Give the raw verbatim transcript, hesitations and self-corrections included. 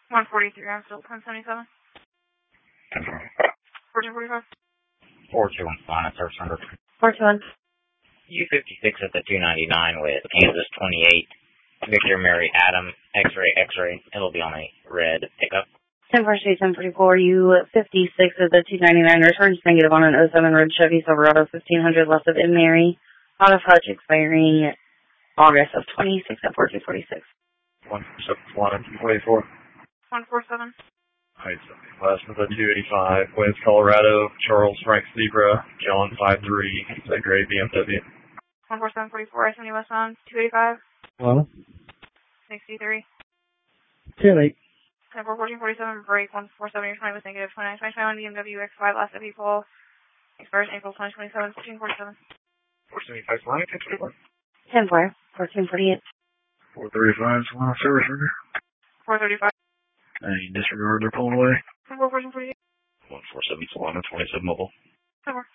one forty-three, I'm still ten seventy-seven. fourteen forty-five. four two one, Solana, service number. four two one. U fifty-six at the two ninety-nine with Kansas twenty-eight. Victor Mary Adam, X-ray, X-ray. It'll be on a red pickup. ten forty-three, ten forty-four, U fifty-six at the two ninety-nine. Returns negative on an oh seven red Chevy Silverado fifteen hundred left of in Mary. Out of Hutch expiring August of twenty-six at fourteen forty-six. one seven one, twenty-four. one forty-seven. Heights, last of the two eighty-five, West Colorado, Charles Frank Zebra, John five three, that gray B M W. one forty-seven forty-four, I seventy West on two eighty-five. Hello? sixty-three. ten eight. ten four fourteen forty-seven, break one forty-seven, your twenty was negative, twenty-nine twenty twenty-one, B M W X five, last of people. Expires April twenty twenty-seven, fifteen forty-seven. four seventy-five, Solana, ten twenty-one. ten four, fourteen forty-eight. four thirty-five, Solana, service number. four thirty-five. Any disregard, they're pulling away. ten four fourteen forty-eight. one forty-seven, Solana, twenty-seven mobile. ten four.